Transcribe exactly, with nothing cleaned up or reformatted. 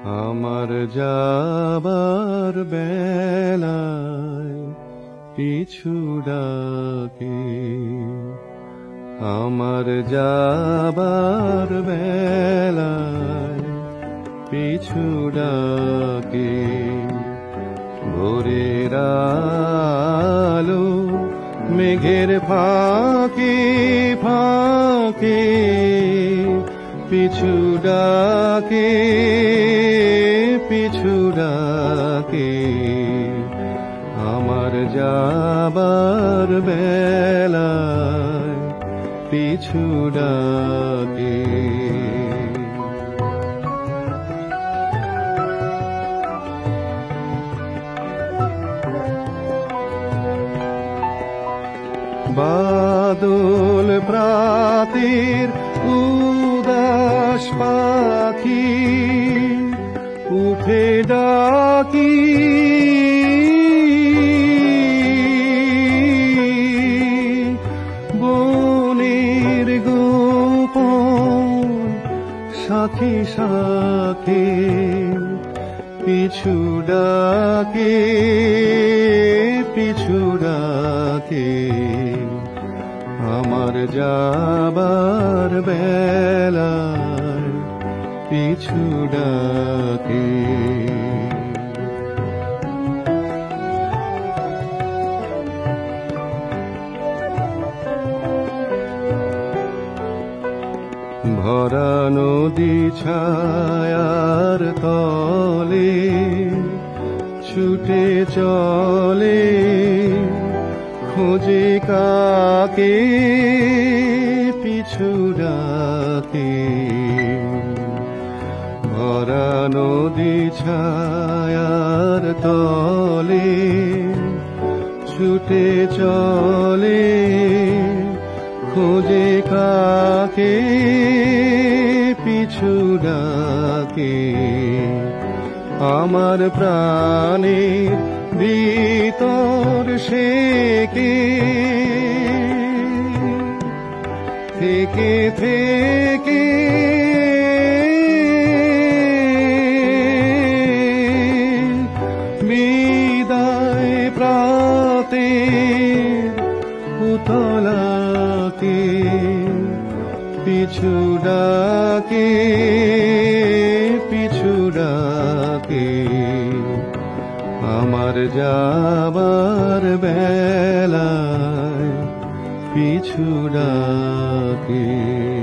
আমার যাবার বেলায় পিছু ডাকে, আমার যাবার বেলায় পিছু ডাকে। ভোরের আলো মেঘের ফাঁকে ফাঁকে পিছু ডাকে, পিছু ডাকে। আমার যাবার বেলায় পিছু ডাকে। বাদল প্রাতের উদাস পাখি উঠে ডাকি, বনের গোপন সাথী সাথে পিছু ডাকে, পিছু ডাকে। আমার যাবার বেলায় পিছু ডাকে। ভরা নদী ছায়ার তলে ছুটে চলে, খোঁজে কাকে পিছু ডাকে। ভরা নদী ছায়ার তলে ছুটে চলে, খোঁজে কাকে পিছু ডাকে। আমার প্রাণের ভিতর সে কে থেকে থেকে বিদায় প্রাতে উতলাকে পিছু ডাকে, পিছু ডাকে। আমার যাবার বেলায় পিছু ডাকে।